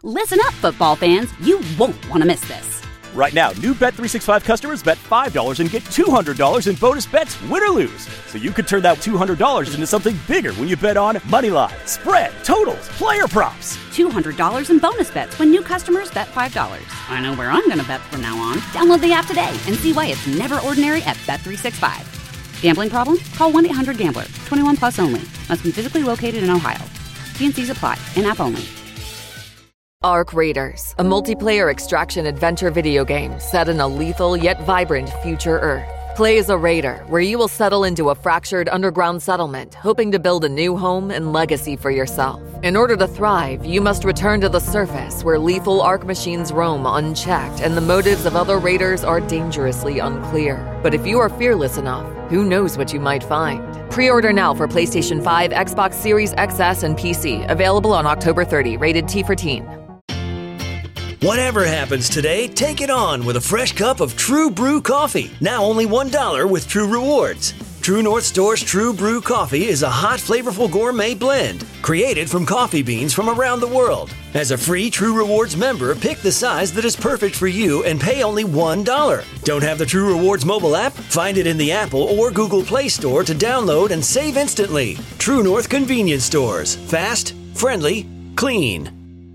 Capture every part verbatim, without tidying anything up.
Listen up, football fans. You won't want to miss this. Right now, new Bet three sixty-five customers bet five dollars and get two hundred dollars in bonus bets, win or lose. So you could turn that two hundred dollars into something bigger when you bet on money line, spread, totals, player props. two hundred dollars in bonus bets when new customers bet five dollars. I know where I'm going to bet from now on. Download the app today and see why it's never ordinary at Bet three sixty-five. Gambling problem? Call one eight hundred gambler. twenty-one plus only. Must be physically located in Ohio. T and C's apply. In-app only. Ark Raiders, a multiplayer extraction adventure video game set in a lethal yet vibrant future Earth. Play as a raider, where you will settle into a fractured underground settlement, hoping to build a new home and legacy for yourself. In order to thrive, you must return to the surface, where lethal Ark machines roam unchecked and the motives of other raiders are dangerously unclear. But if you are fearless enough, who knows what you might find? Pre-order now for PlayStation five, Xbox Series X S, and P C. Available on October thirtieth. Rated T for teen. Whatever happens today, take it on with a fresh cup of True Brew coffee. Now only one dollar with True Rewards. True North Store's True Brew coffee is a hot, flavorful gourmet blend created from coffee beans from around the world. As a free True Rewards member, pick the size that is perfect for you and pay only one dollar. Don't have the True Rewards mobile app? Find it in the Apple or Google Play Store to download and save instantly. True North Convenience Stores. Fast, friendly, clean.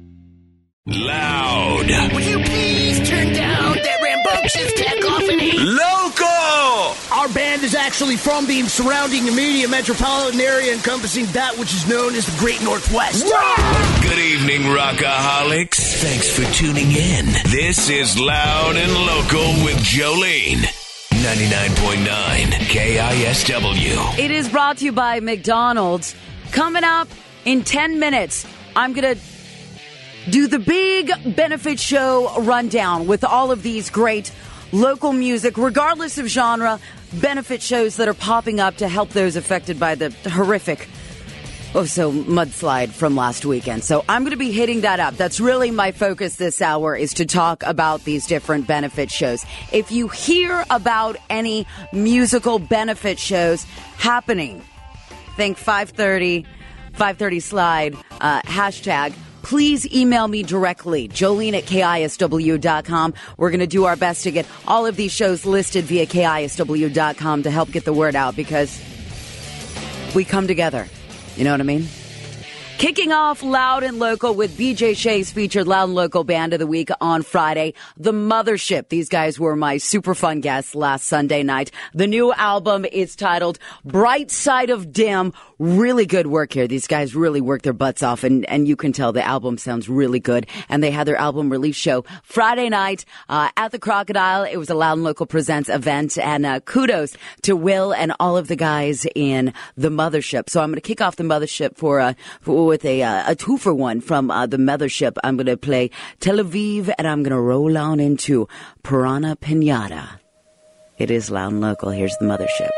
Loud. Would you please turn down that rambunctious cacophony? Local. Our band is actually from the surrounding immediate metropolitan area encompassing that which is known as the Great Northwest. Good evening, rockaholics. Thanks for tuning in. This is Loud and Local with Jolene. ninety-nine point nine K I S W. It is brought to you by McDonald's. Coming up in ten minutes, I'm going to do the big benefit show rundown with all of these great local music, regardless of genre, benefit shows that are popping up to help those affected by the horrific, oh so mudslide from last weekend. So I'm going to be hitting that up. That's really my focus this hour, is to talk about these different benefit shows. If you hear about any musical benefit shows happening, think five thirty, five thirty slide, uh, hashtag, please email me directly, Jolene at K I S W dot com. We're going to do our best to get all of these shows listed via K I S W dot com to help get the word out, because we come together. You know what I mean? Kicking off Loud and Local with B J Shea's featured Loud and Local Band of the Week on Friday, The Mothership. These guys were my super fun guests last Sunday night. The new album is titled Bright Side of Dim. Really good work here. These guys really work their butts off, and, and you can tell the album sounds really good. And they had their album release show Friday night uh, at the Crocodile. It was a Loud and Local Presents event, and uh, kudos to Will and all of the guys in The Mothership. So I'm going to kick off The Mothership for, uh, for with a, uh, a two-for-one from uh, The Mothership. I'm going to play Tel Aviv, and I'm going to roll on into Piranha Pinata. It is Loud and Local. Here's The Mothership.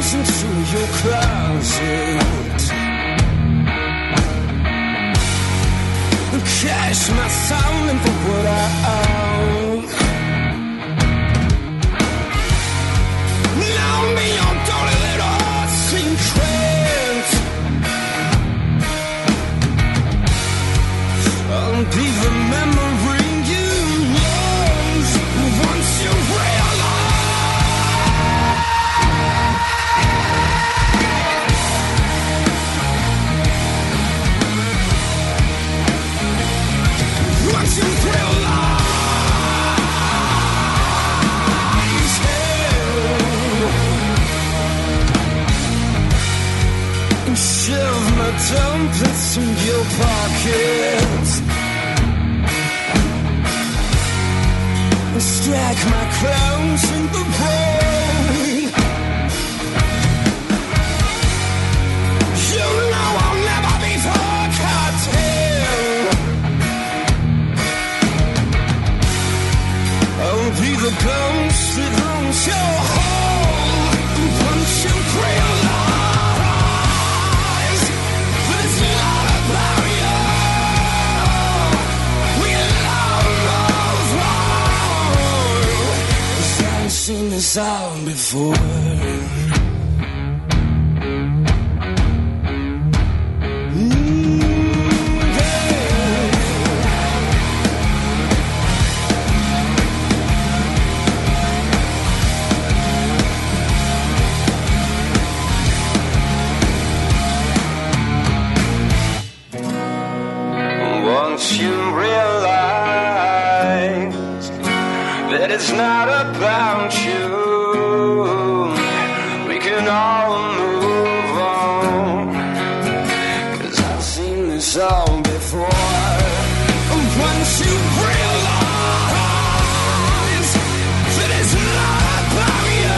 keys into your closet. Cash my soul in for what I own. Now me your dirty little secret. I'll be remembering you lost once you realize. Once you realize, yeah. And shove my dumplings in your pocket. And stack my clothes in the road. You know I'll never be forgotten. I'll be the ghost that haunts your home. Once you realize that it's not about you, we love wrong. 'Cause I've seen this all before. Once you realize that it's not about you, we can all move on. 'Cause I've seen this all before. Once you realize that it's not about you,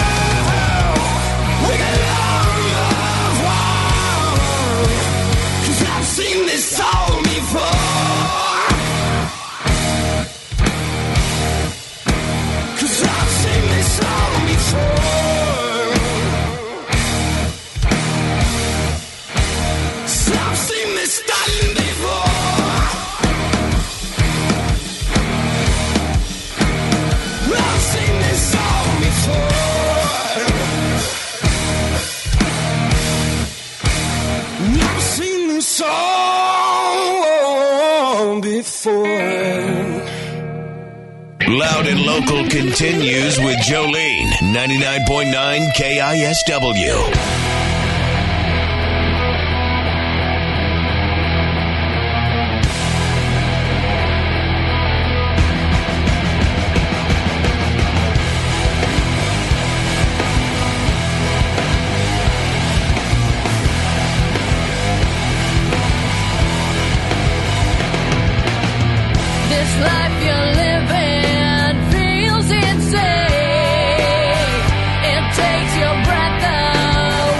we can all move on. 'Cause I've seen this all before. 'Cause I've seen this all before. 'Cause I've seen this done before. I've seen this all before. I've seen this all before. Loud and Local continues with Jolene, ninety-nine point nine K I S W. This life you're living feels insane. It takes your breath away.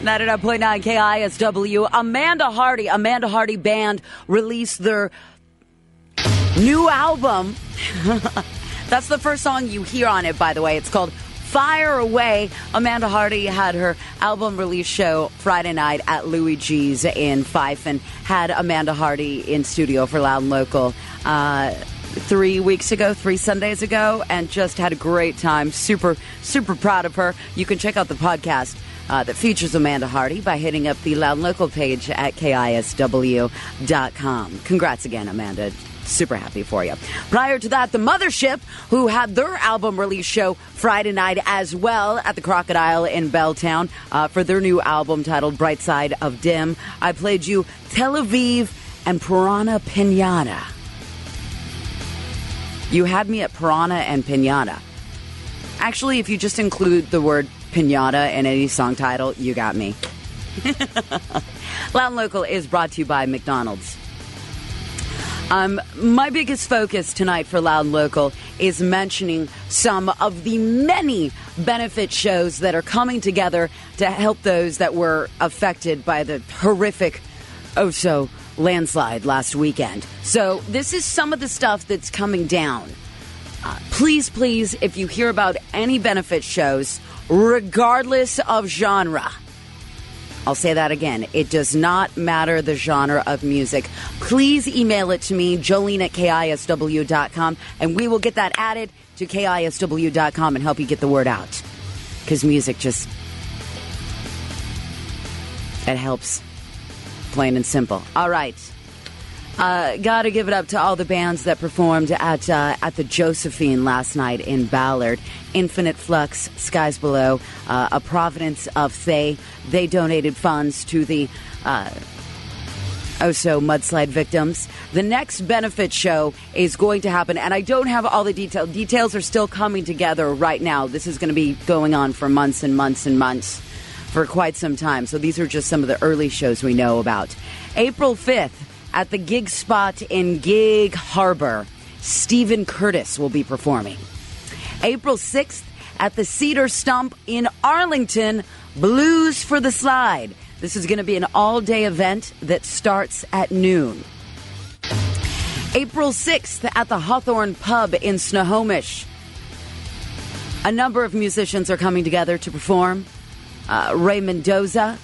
ninety-nine point nine K I S W. Amanda Hardy, Amanda Hardy Band released their new album. That's the first song you hear on it, by the way. It's called Fire Away. Amanda Hardy had her album release show Friday night at Louis G's in Fife and had Amanda Hardy in studio for Loud and Local uh, three weeks ago, three Sundays ago, and just had a great time. Super, super proud of her. You can check out the podcast uh, that features Amanda Hardy by hitting up the Loud and Local page at K I S W dot com. Congrats again, Amanda. Super happy for you. Prior to that, the Mothership, who had their album release show Friday night as well at the Crocodile in Belltown uh, for their new album titled Bright Side of Dim. I played you Tel Aviv and Piranha Pinata. You had me at Piranha and Pinata. Actually, if you just include the word pinata in any song title, you got me. Loud and Local is brought to you by McDonald's. Um, my biggest focus tonight for Loud and Local is mentioning some of the many benefit shows that are coming together to help those that were affected by the horrific Oso landslide last weekend. So this is some of the stuff that's coming down. Uh, please, please, if you hear about any benefit shows, regardless of genre, I'll say that again. It does not matter the genre of music. Please email it to me, Jolene at K I S W dot com, and we will get that added to K I S W dot com and help you get the word out. Because music just, it helps. Plain and simple. All right. Uh, gotta give it up to all the bands that performed at uh, at the Josephine last night in Ballard. Infinite Flux, Skies Below, uh, A Providence of Thay. They donated funds to the uh, Oso mudslide victims. The next benefit show is going to happen, and I don't have all the details. Details are still coming together right now. This is going to be going on for months and months and months for quite some time. So these are just some of the early shows we know about. April fifth. At the Gig Spot in Gig Harbor, Stephen Curtis will be performing. April sixth, at the Cedar Stump in Arlington, Blues for the Slide. This is going to be an all-day event that starts at noon. April sixth, at the Hawthorne Pub in Snohomish. A number of musicians are coming together to perform. Uh, Ray Mendoza,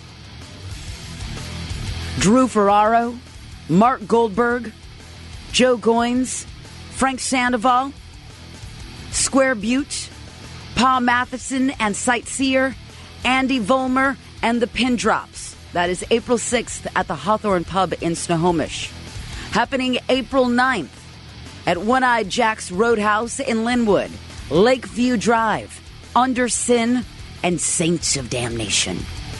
Drew Ferraro, Mark Goldberg, Joe Goins, Frank Sandoval, Square Butte, Paul Matheson and Sightseer, Andy Vollmer, and the Pin Drops. That is April sixth at the Hawthorne Pub in Snohomish. Happening April ninth at One-Eyed Jack's Roadhouse in Linwood, Lakeview Drive, Under Sin, and Saints of Damnation.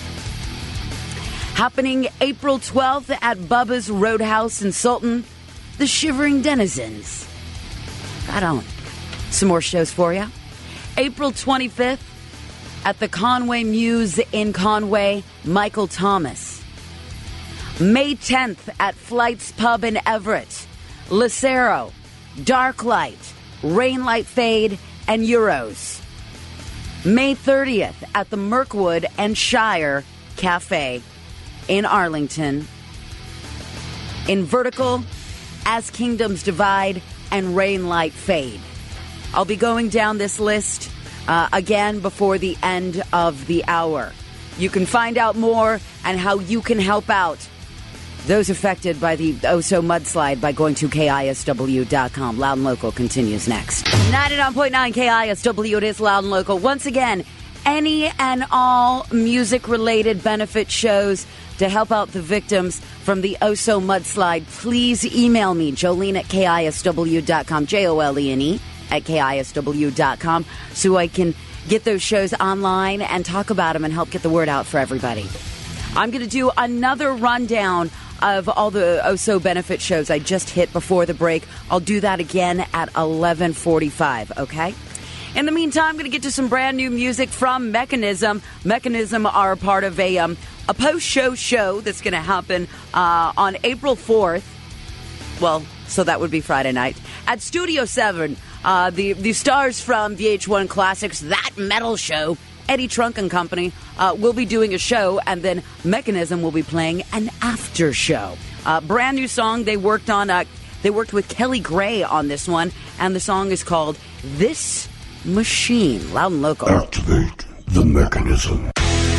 Happening April twelfth at Bubba's Roadhouse in Sultan, the Shivering Denizens. Right on. Some more shows for you. April twenty-fifth at the Conway Muse in Conway, Michael Thomas. May tenth at Flight's Pub in Everett, Lucero, Darklight, Rainlight Fade, and Euros. May thirtieth at the Mirkwood and Shire Cafe in Arlington. In Vertical, As Kingdoms Divide, and Rainlight Fade. I'll be going down this list uh, again before the end of the hour. You can find out more and how you can help out those affected by the Oso mudslide by going to K I S W dot com. Loud and Local continues next. ninety-nine point nine K I S W, it is Loud and Local. Once again, any and all music-related benefit shows to help out the victims from the Oso mudslide, please email me, Jolene at K I S W dot com, J O L E N E at K I S W dot com, so I can get those shows online and talk about them and help get the word out for everybody. I'm going to do another rundown of all the Oso benefit shows I just hit before the break. I'll do that again at eleven forty-five, okay? In the meantime, I'm going to get to some brand new music from Mechanism. Mechanism are part of a um, a post-show show that's going to happen uh, on April fourth. Well, so that would be Friday night. At Studio seven, uh, the, the stars from V H one Classics, That Metal Show, Eddie Trunk and Company uh, will be doing a show, and then Mechanism will be playing an after show. Uh, brand new song they worked on. Uh, they worked with Kelly Gray on this one, and the song is called This Machine. Loud and Local. Activate the mechanism.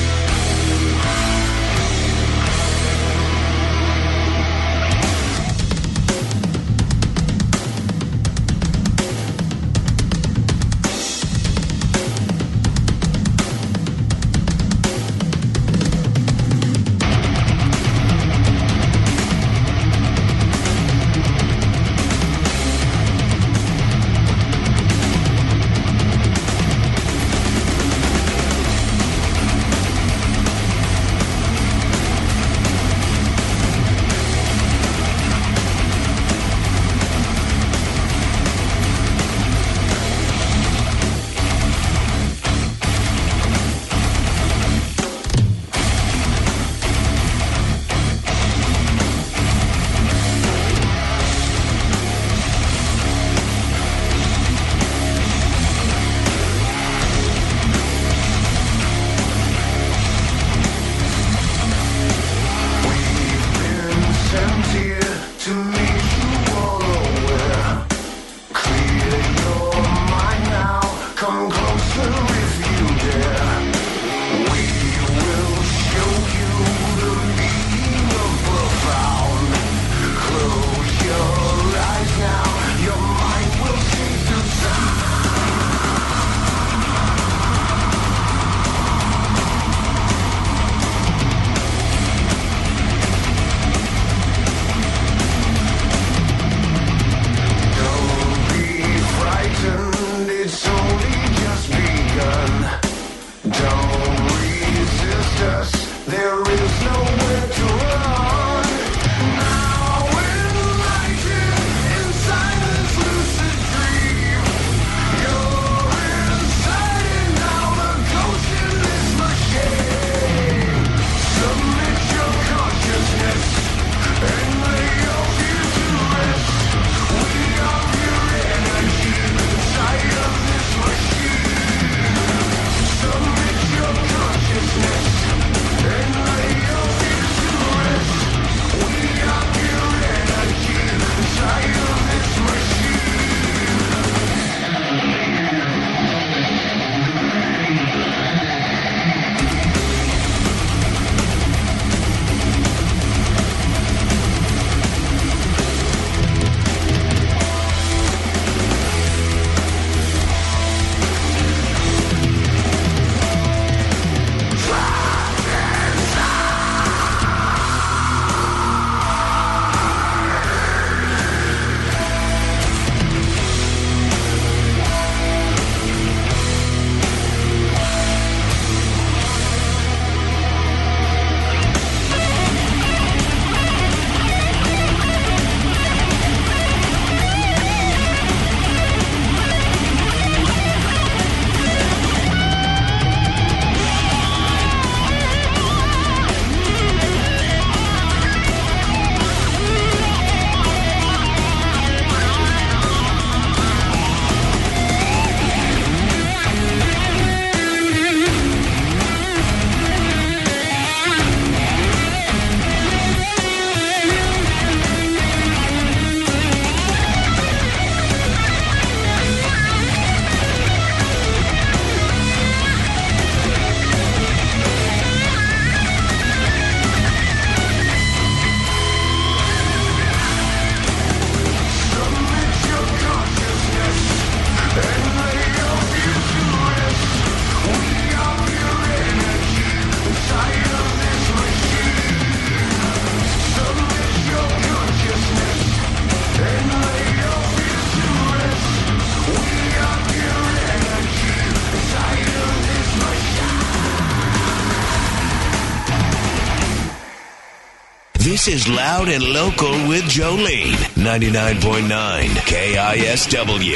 This is Loud and Local with Jolene, ninety-nine point nine K I S W.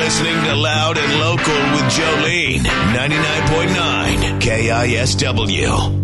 listening to Loud and Local with Jolene, ninety-nine point nine K I S W.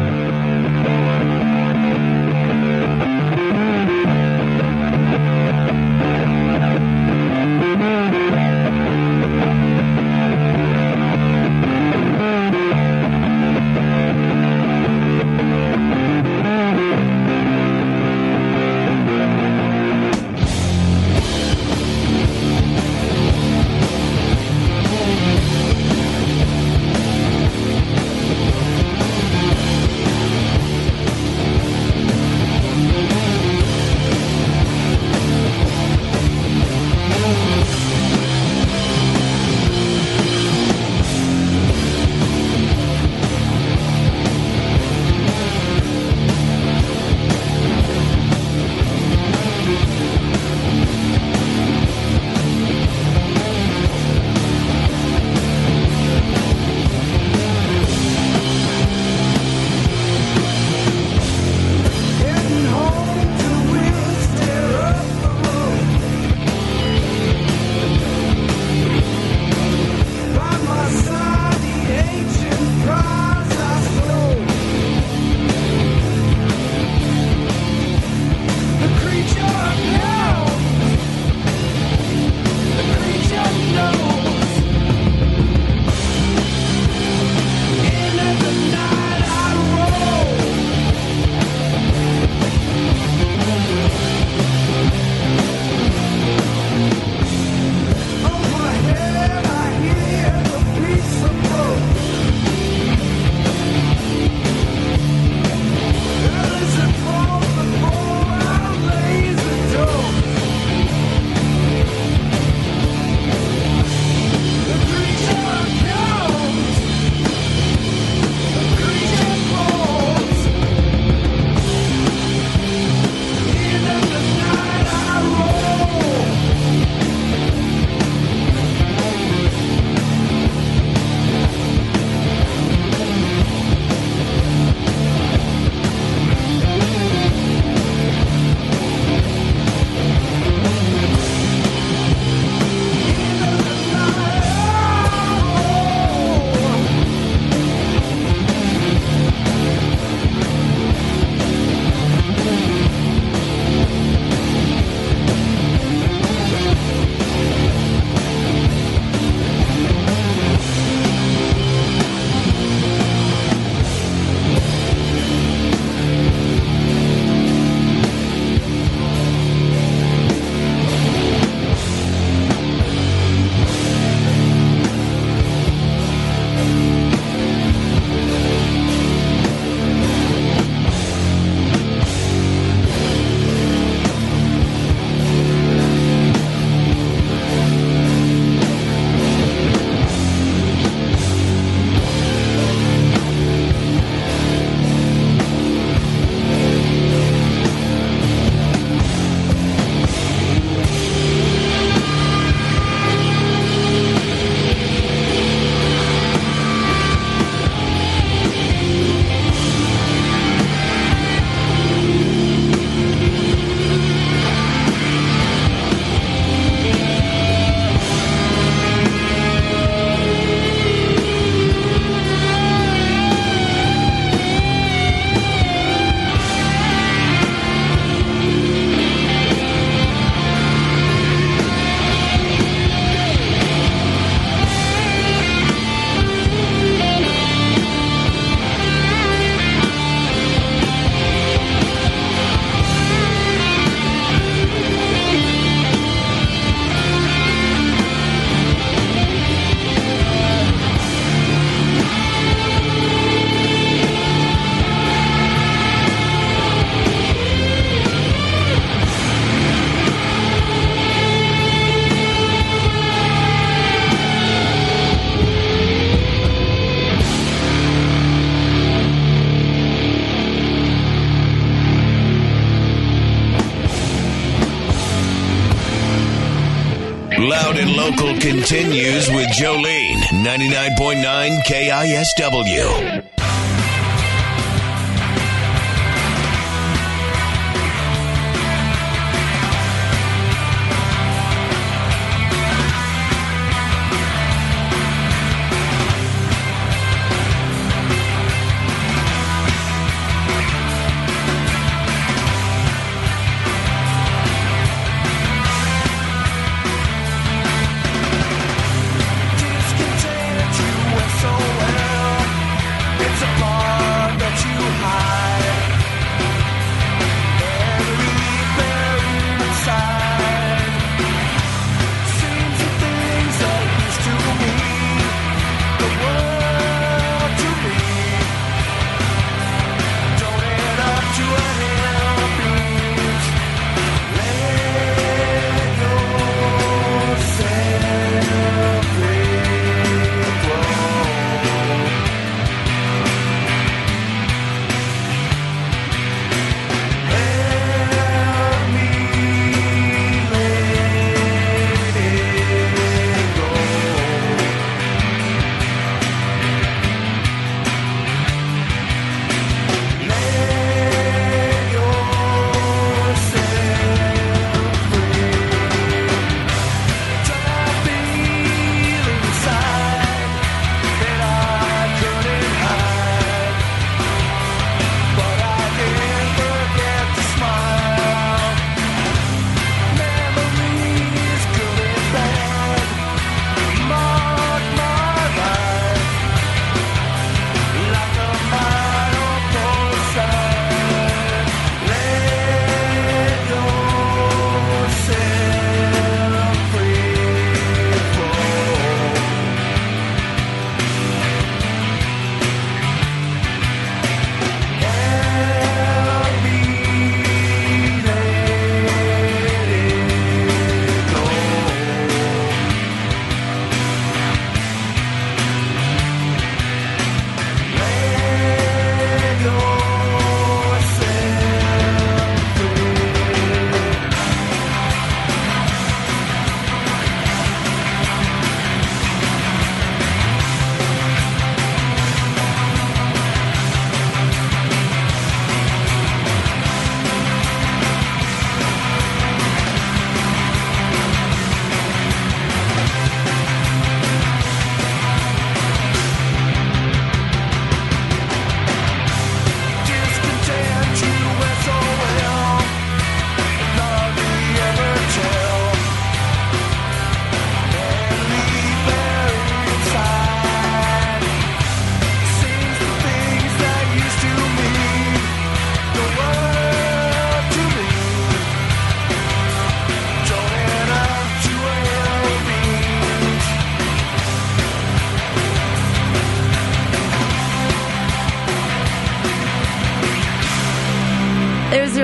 Loud and Local continues with Jolene, ninety-nine point nine K I S W.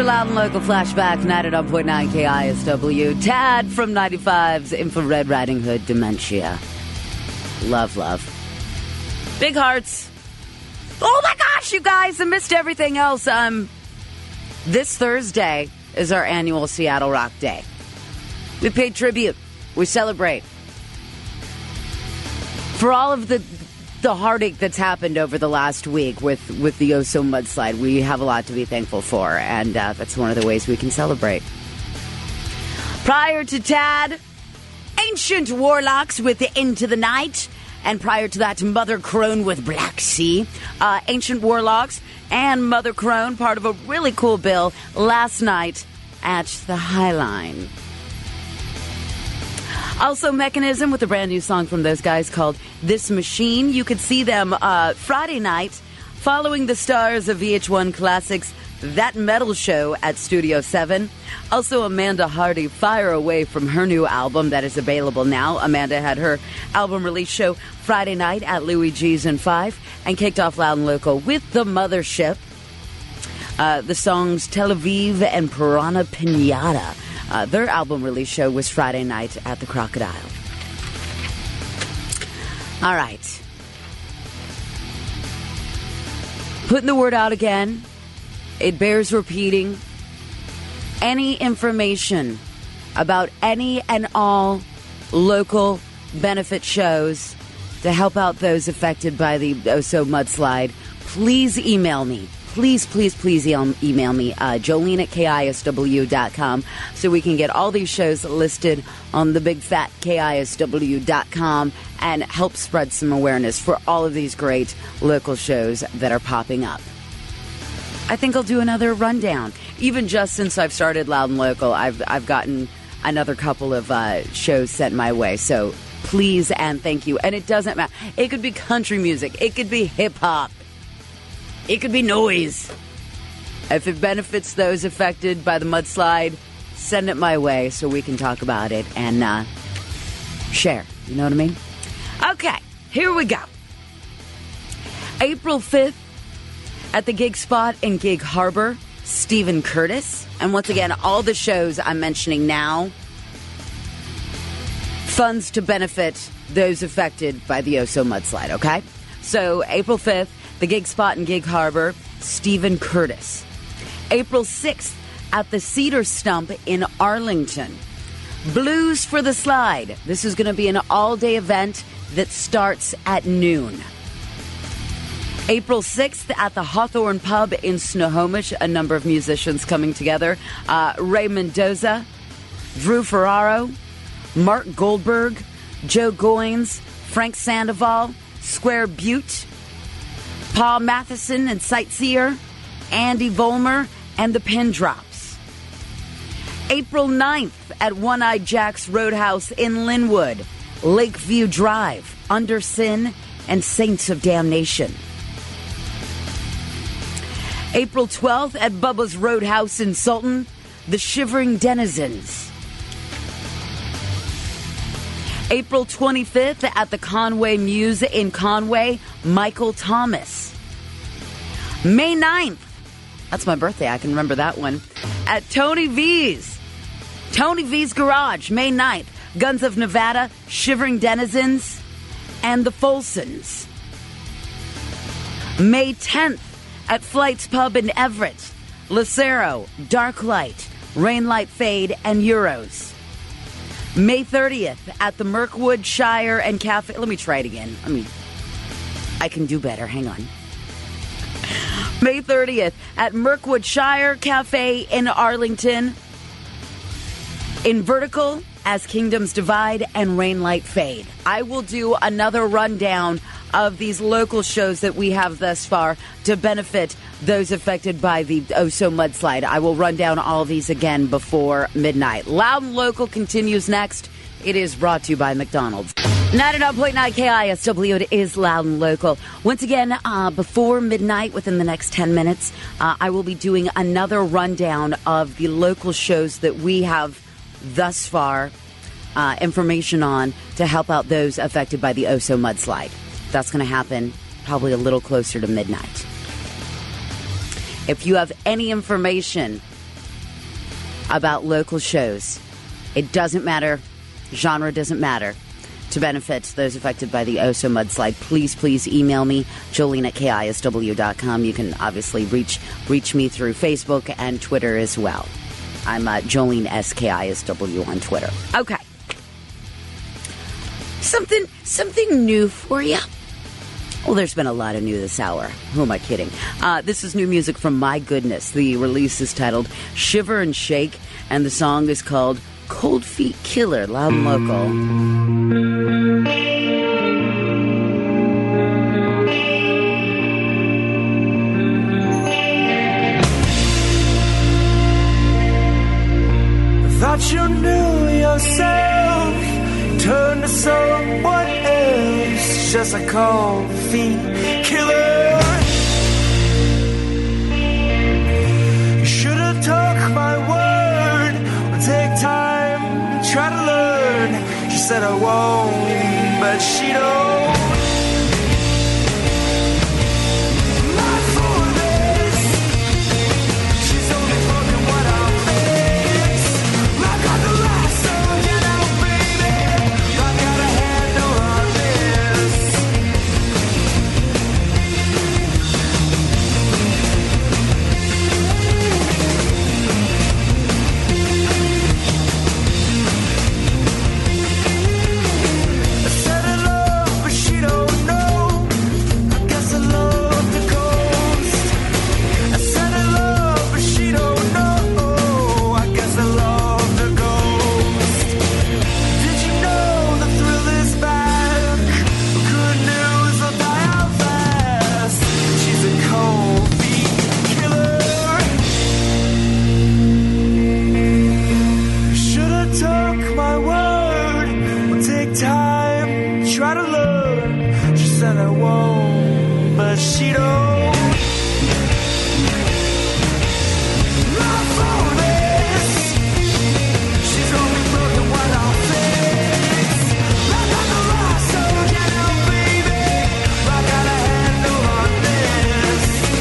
Loud and Local Flashback, ninety-nine point nine K I S W. Tad from ninety-five's Infrared Riding Hood Dementia. Love, love. Big hearts. Oh my gosh, you guys, I missed everything else. Um, this Thursday is our annual Seattle Rock Day. We pay tribute. We celebrate. For all of the the heartache that's happened over the last week with, with the Oso mudslide, we have a lot to be thankful for, and uh, that's one of the ways we can celebrate. Prior to Tad, Ancient Warlocks with Into the Night, and prior to that, Mother Crone with Black Sea. Uh, Ancient Warlocks and Mother Crone, part of a really cool bill last night at the Highline. Also, Mechanism with a brand new song from those guys called This Machine. You could see them uh, Friday night following the stars of V H one Classics That Metal Show at Studio seven. Also, Amanda Hardy, Fire Away from her new album that is available now. Amanda had her album release show Friday night at Louis G's and Five and kicked off Loud and Local with The Mothership. Uh, the songs Tel Aviv and Piranha Pinata. Uh, their album release show was Friday night at the Crocodile. All right. Putting the word out again. It bears repeating. Any information about any and all local benefit shows to help out those affected by the Oso mudslide, please email me. Please, please, please email me, uh, Jolene at K I S W dot com, so we can get all these shows listed on the big fat K I S W dot com and help spread some awareness for all of these great local shows that are popping up. I think I'll do another rundown. Even just since I've started Loud and Local, I've I've gotten another couple of uh, shows sent my way. So please and thank you. And it doesn't matter. It could be country music. It could be hip hop. It could be noise. If it benefits those affected by the mudslide, send it my way so we can talk about it and uh, share. You know what I mean? Okay, here we go. April fifth at the Gig Spot in Gig Harbor, Stephen Curtis. And once again, all the shows I'm mentioning now, funds to benefit those affected by the Oso mudslide, okay? So April fifth, the Gig Spot in Gig Harbor, Stephen Curtis. April sixth at the Cedar Stump in Arlington. Blues for the Slide. This is going to be an all-day event that starts at noon. April sixth at the Hawthorne Pub in Snohomish, a number of musicians coming together. Uh, Ray Mendoza, Drew Ferraro, Mark Goldberg, Joe Goins, Frank Sandoval, Square Butte, Paul Matheson and Sightseer, Andy Vollmer, and the Pin Drops. April ninth at One-Eyed Jack's Roadhouse in Linwood, Lakeview Drive, Under Sin, and Saints of Damnation. April twelfth at Bubba's Roadhouse in Sultan, the Shivering Denizens. April twenty-fifth at the Conway Muse in Conway, Michael Thomas. May ninth, that's my birthday, I can remember that one, at Tony V's. Tony V's Garage, May ninth. Guns of Nevada, Shivering Denizens, and the Folsons. May tenth at Flight's Pub in Everett, Lucero, Darklight, Rainlight Fade, and Euros. May thirtieth at the Mirkwood Shire and Cafe. Let me try it again. I mean, I can do better. Hang on. May thirtieth at Mirkwood Shire Cafe in Arlington. In Vertical, As Kingdoms Divide, and Rainlight Fade. I will do another rundown of these local shows that we have thus far to benefit those affected by the Oso mudslide. I will run down all of these again before midnight. Loud and Local continues next. It is brought to you by McDonald's. ninety-nine point nine K I S W, it is Loud and Local. Once again, uh, before midnight, within the next ten minutes, uh, I will be doing another rundown of the local shows that we have thus far uh, information on to help out those affected by the Oso mudslide. That's going to happen probably a little closer to midnight. If you have any information about local shows. It doesn't matter. Genre doesn't matter. To benefit those affected by the Oso mudslide, please, please email me, Jolene at K I S W dot com. You can obviously reach reach me through Facebook and Twitter as well. I'm uh, Jolene S K I S W on Twitter. Okay. Something, something new for you. Well, there's been a lot of new this hour. Who am I kidding? Uh, this is new music from My Goodness. The release is titled Shiver and Shake, and the song is called Cold Feet Killer, loud and local. Thought you knew yourself, turn to someone else, just a cold feet killer. You should have took my word, would take time, try to learn. She said I won't, but she don't. Not for this. She's only broken what I miss. I got the last song, get out, baby. I got a handle on this. I said I love, but she don't know. I guess I love the ghost. I said I love, but she don't know. I guess I love the ghost. Did you know the thrill is back? Good news will die out fast. She's a cold feet killer. Should've took my word. Will take time, try to learn. She said I won't, but she don't. Not for this. She's only broken what I'll fix. I got the last song, get out, baby. I got a handle on this.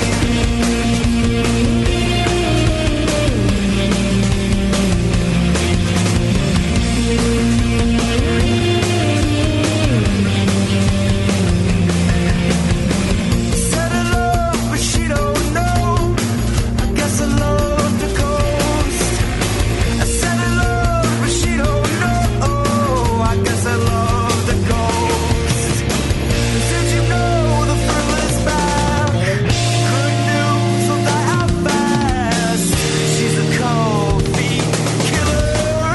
Said I love, but she don't know. I guess I love the ghost. I said I love, but she don't know. I guess I love the ghost. Did you know the thrill is back? Good news will die out fast. She's a cold feet killer.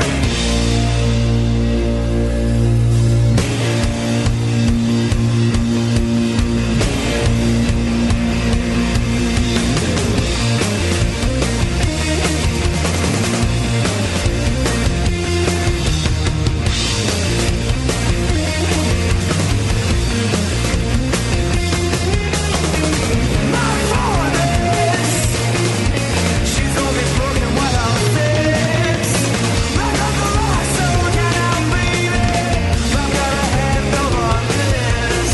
Not for this. She's only broken what I'll fix. I got the last song, get out, baby. I've got a handle on this.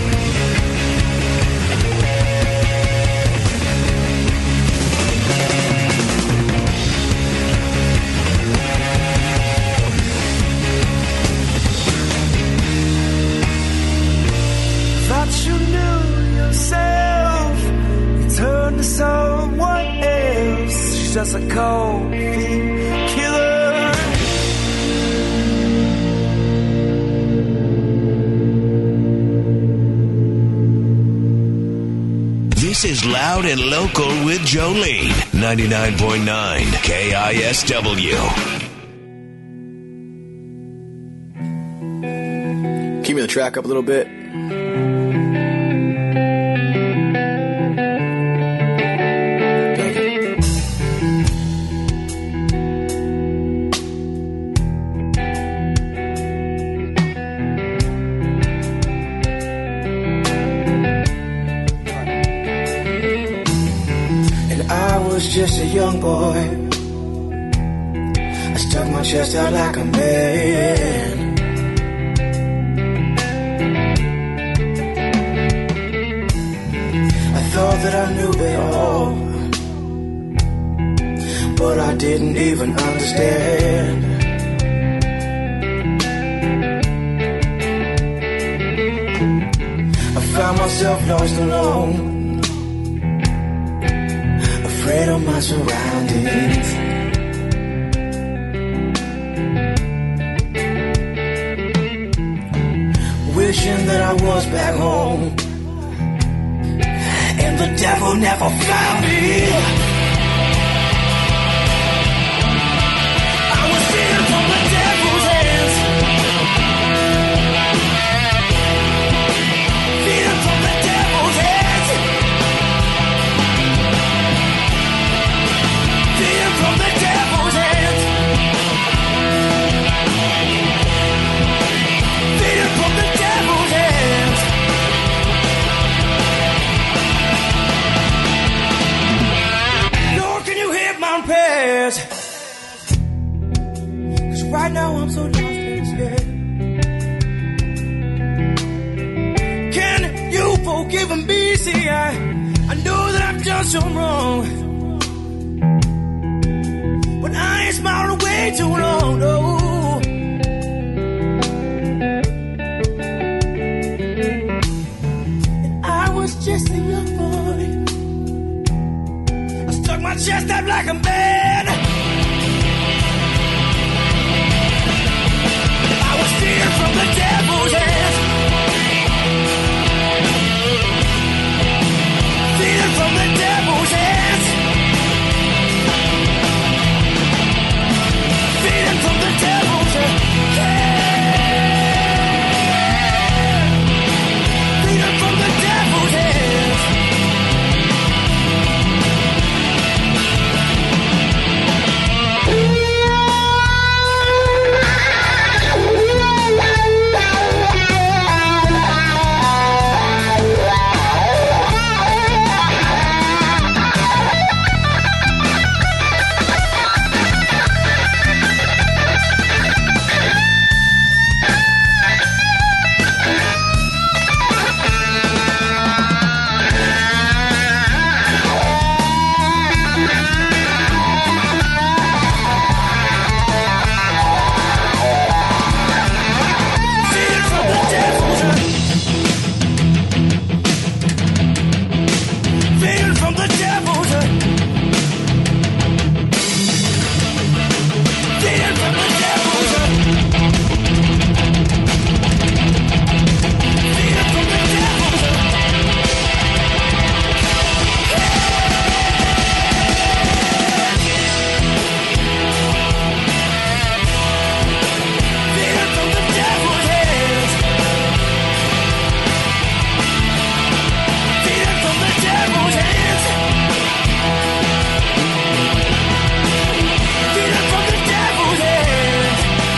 Thought you knew yourself, you turned to someone else. She's just a cold feet killer. This is Loud and Local with Jolene. ninety-nine point nine K I S W. Keep me the track up a little bit. Thank you. And I was just a young boy. I stuck my chest out like a man. I thought that I knew it all, but I didn't even understand. I found myself lost alone, afraid of my surroundings. Wishing that I was back home, and the devil never found me. I was stealing from the devil's hands, stealing from the devil's hands, stealing from the devil's hands, stealing from the devil's hands. Lord, can you hear my prayers? 'Cause right now I'm so lost and scared. Can you forgive me? See, I, I know that I've done so wrong, but I ain't smiled away too long, no. And I was just a young boy. I stuck my chest out like a man. I was stealing from the devil's hands, stealing from the devil's hands, stealing from the devil's hands, stealing from the devil's hands. Stealing from the devil's hands, stealing from the devil's hands, stealing from the devil's hands. Stealing from the devil's hands, stealing from the devil's hands, stealing from the devil's hands.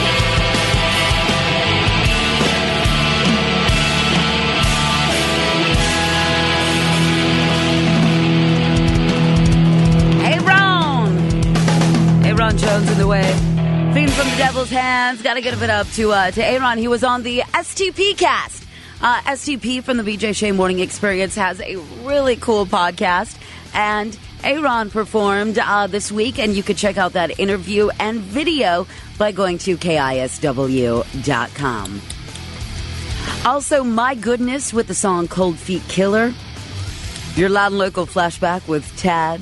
Aaron! Aaron Jones in the way. Fiend from the Devil's Hands. Got to give it up to uh, to Aaron. He was on the S T P cast. Uh, S T P from the B J Shea Morning Experience has a really cool podcast. And Aaron performed uh, this week. And you could check out that interview and video by going to K I S W dot com. Also, My Goodness with the song Cold Feet Killer. Your Loud and Local flashback with Tad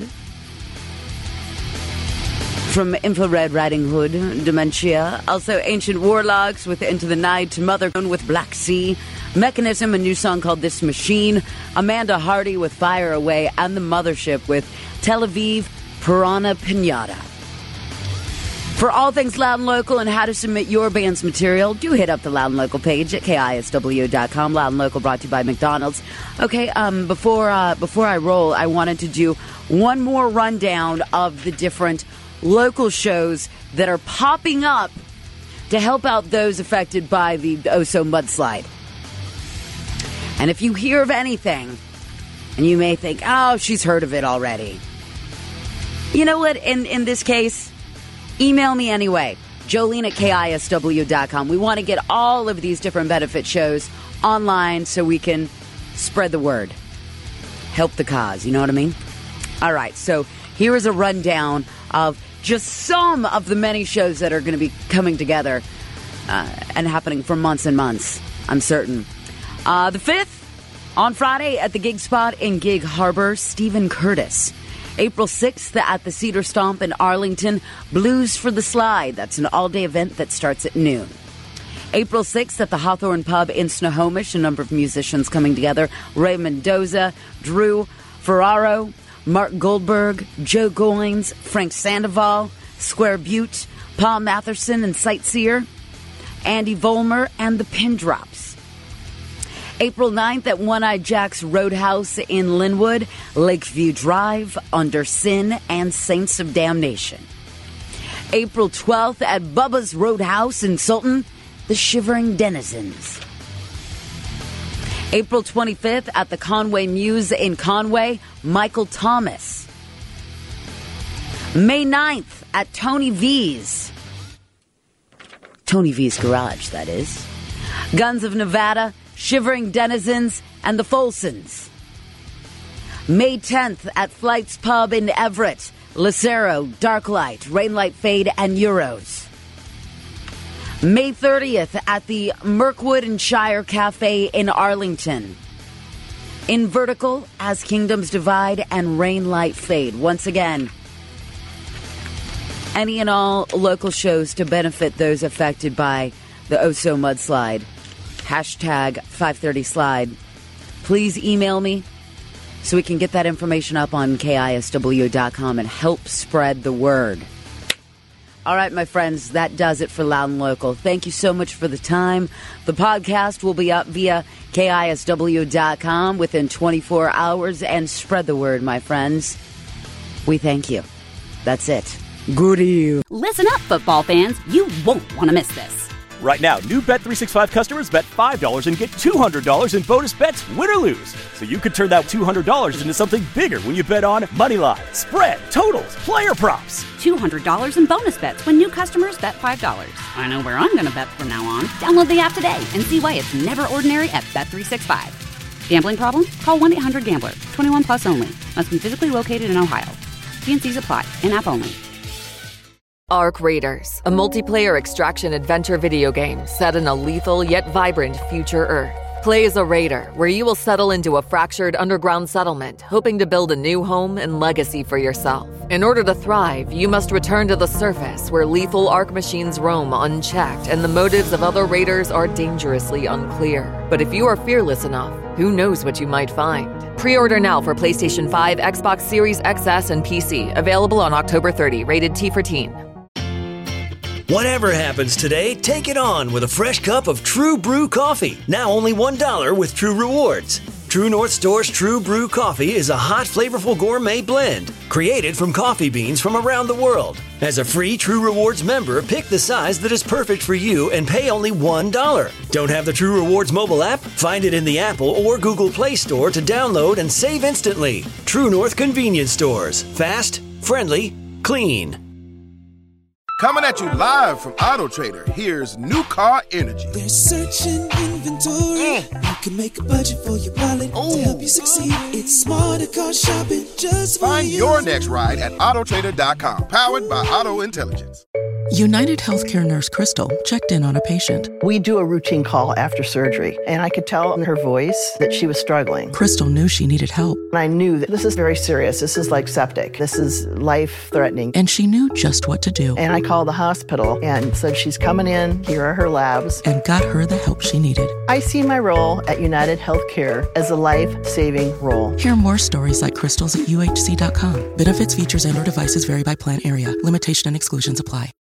from Infrared Riding Hood, Dementia. Also, Ancient Warlocks with Into the Night. Mother with Black Sea. Mechanism, a new song called This Machine. Amanda Hardy with Fire Away. And The Mothership with Tel Aviv Piranha Pinata. For all things Loud and Local and how to submit your band's material, do hit up the Loud and Local page at K I S W dot com. Loud and Local brought to you by McDonald's. Okay, um, before uh, before I roll, I wanted to do one more rundown of the different local shows that are popping up to help out those affected by the Oso mudslide. And if you hear of anything, and you may think, oh, she's heard of it already. You know what? In, in this case, email me anyway. Jolene at K I S W dot com. We want to get all of these different benefit shows online so we can spread the word. Help the cause, you know what I mean? All right, so here is a rundown of just some of the many shows that are going to be coming together uh, and happening for months and months, I'm certain. Uh, the fifth, on Friday at the Gig Spot in Gig Harbor, Stephen Curtis. April sixth at the Cedar Stomp in Arlington, Blues for the Slide. That's an all-day event that starts at noon. April sixth at the Hawthorne Pub in Snohomish, a number of musicians coming together. Ray Mendoza, Drew Ferraro, Mark Goldberg, Joe Goins, Frank Sandoval, Square Butte, Paul Matherson and Sightseer, Andy Vollmer, and the Pin Drops. April ninth at One-Eyed Jack's Roadhouse in Linwood, Lakeview Drive, Under Sin, and Saints of Damnation. April twelfth at Bubba's Roadhouse in Sultan, the Shivering Denizens. April twenty-fifth at the Conway Muse in Conway, Michael Thomas. May ninth at Tony V's. Tony V's Garage, that is. Guns of Nevada, Shivering Denizens, and the Folsons. May tenth at Flight's Pub in Everett, Lucero, Darklight, Rainlight Fade, and Euros. May thirtieth at the Mirkwood and Shire Cafe in Arlington. In Vertical, As Kingdoms Divide, and Rainlight Fade. Once again, any and all local shows to benefit those affected by the Oso mudslide. Hashtag five thirty slide. Please email me so we can get that information up on K I S W dot com and help spread the word. All right, my friends, that does it for Loud and Local. Thank you so much for the time. The podcast will be up via K I S W dot com within twenty-four hours, and spread the word, my friends. We thank you. That's it. Good evening. Listen up, football fans. You won't want to miss this. Right now, new Bet three sixty-five customers bet five dollars and get two hundred dollars in bonus bets, win or lose. So you could turn that two hundred dollars into something bigger when you bet on money line, spread, totals, player props. two hundred dollars in bonus bets when new customers bet five dollars. I know where I'm going to bet from now on. Download the app today and see why it's never ordinary at Bet three sixty-five. Gambling problem? Call one eight hundred gambler. twenty-one plus only. Must be physically located in Ohio. T and C's apply. In-app only. Arc Raiders, a multiplayer extraction adventure video game set in a lethal yet vibrant future Earth. Play as a raider, where you will settle into a fractured underground settlement, hoping to build a new home and legacy for yourself. In order to thrive, you must return to the surface, where lethal Arc machines roam unchecked and the motives of other raiders are dangerously unclear. But if you are fearless enough, who knows what you might find? Pre-order now for PlayStation five, Xbox Series X S, and P C. Available on October thirtieth, rated T for teen. Whatever happens today, take it on with a fresh cup of True Brew coffee. Now only one dollar with True Rewards. True North Store's True Brew coffee is a hot, flavorful gourmet blend created from coffee beans from around the world. As a free True Rewards member, pick the size that is perfect for you and pay only one dollar. Don't have the True Rewards mobile app? Find it in the Apple or Google Play Store to download and save instantly. True North Convenience Stores. Fast, friendly, clean. Coming at you live from Auto Trader, here's New Car Energy. They're searching inventory. Mm. You can make a budget for your wallet Ooh. To help you succeed. It's smarter car shopping just for Find you. your next ride at auto trader dot com, powered by Auto Intelligence. United Healthcare nurse Crystal checked in on a patient. We do a routine call after surgery, and I could tell in her voice that she was struggling. Crystal knew she needed help. I knew that this is very serious. This is like septic. This is life-threatening. And she knew just what to do. And I called the hospital and said, she's coming in, here are her labs. And got her the help she needed. I see my role at United Healthcare as a life-saving role. Hear more stories like Crystal's at U H C dot com. Benefits, features, and or devices vary by plan area. Limitation and exclusions apply.